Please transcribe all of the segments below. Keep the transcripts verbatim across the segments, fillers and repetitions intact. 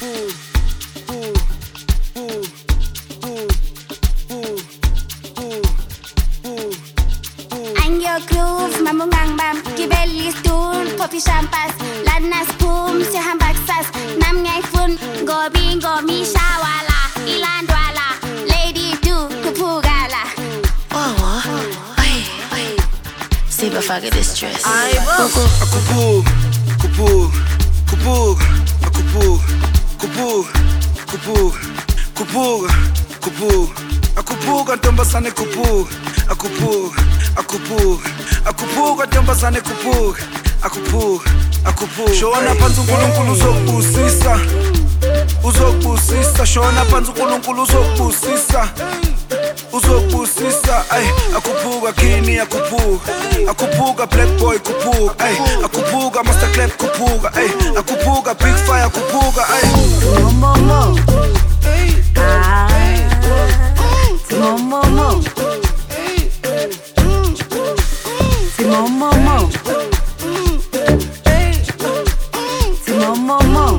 Angel groove, mamungang bam, kibeli stool, poppy champas, ladnas boom, si hambaksas, nam ngay fun, go bingo mi shawala, ilandwala, lady do, kupugala. Oh, ay, ay. See if I get this dress. Ay, Kuku, Kupug, kupug, kupug, kupug, kupug, kupug, kupug, kupug. Akupug antombazane kupug, akupug, akupug, akupug antombazane kupug, akupug, akupug. Shona phansi uNkulunkulu uzokubusisa, uzokubusisa. Shona phansi uNkulunkulu uzokubusisa, uzokubusisa. Ay, akupuga kini akupuga, akupuga black boy kupuga, ay, akupuga master clap kupuga, ay, akupuga big fire kupuga, ay. Mo mo mo. Ah. Mo mo mo. Si mo mo mo. Si mo mo mo.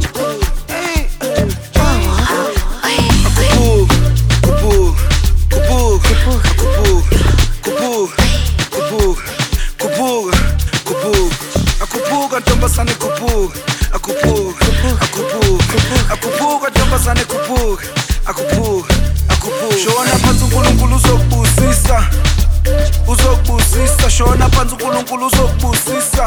Kupug, kupug, kupug, kupug, kupug, kupug, kupug, kupug. Akupuga ntombazane kupug, akupug, akupug, akupuga ntombazane kupug, akupug, akupug. Shona phansi uNkulunkulu uzokubusisa, uzokubusisa. Shona phansi uNkulunkulu uzokubusisa,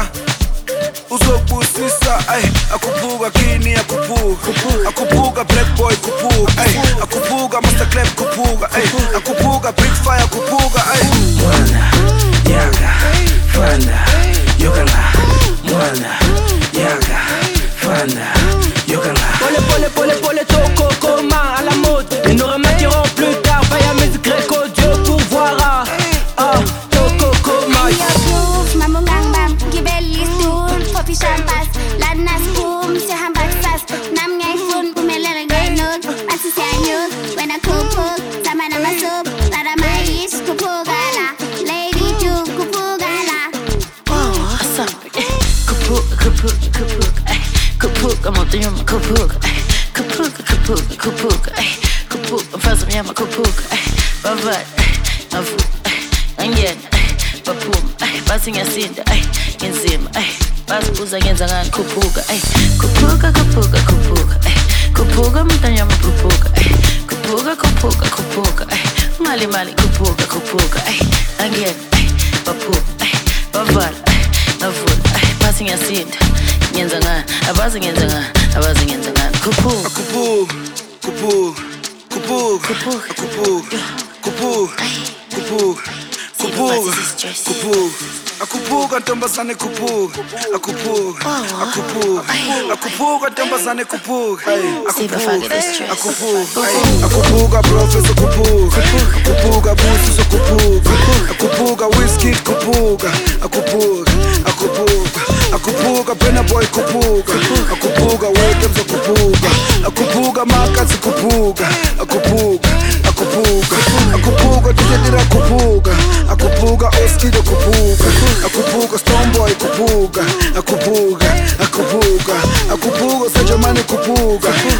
uzokubusisa. Ay, akupuga kini akupuga, akupuga black boy kupuga, ay, akupuga master clap kupuga, ay, akupuga big fire kupuga, ay. Mwana, yaga, fanda, yokala. Mwana, yaga, fanda, yokala. Pole, pole, pole, pole, toko, coma à la mode. Et nous remettrons plus tard. Vaya musique gréco, Dieu pourvoira. Ah, toko, coma. Angel groove, mamungang bam, kibeli stool, poppy champas, ladnas boom, si hambaksas, nam ngay fun, bumelele ngay nut, ansi si anyut, when I kupug, sama na masub, tada mais, kupugala, lady do, kupugala. oh, sorry. Kupuk, kupuk, kupuk, ay. Kupuk, I'm up to you, kupuk, ay. Kupuk, kupuk, kupuk, ay. Kupuk, I'm fast, I'm yama, kupuk, ay. Bavat, ay. Mavu, ay. Angyen, ay. Bapum, ay. Basi nyasinda, ay. Ngenzima, ay. Basi buza ngenza ngani, kupuka, ay. Kupuka, kupuka, kupuka, ay. Kupuka, mtanyama, kupuka, ay. Kupuka, kupuka, kupuka, ay. Mali, mali, kupuka, kupuka, ay. Angyen, ay. Bapum, ay. Bavat, ay. Navula, ay. Basi nyasinda, ngenza ngani. Abazi ngenza ngani, abazi ngenza ngani. Kupuka. Kupug, kupug, kupug, Kupug. kupug, kupug, kupug, See if I kupug, get this dress. kupug. Akupuga ntombazane kupug, akupug, akupug, akupuga ntombazane kupug, See if I get this dress. akupug, akupuga professor kupug, akupuga busi kupug, akupuga whiskey kupuga, akupug, akupug, akupuga pena boy kupuga, akupuga weekends kupuga, akupuga makatsi kupuga, akupuga, akupuga, akupuga tiketira kupuga, akupuga oskido kupuga, akupuga stomboy kupuga, akupuga, akupuga, akupuga sajamani kupuga,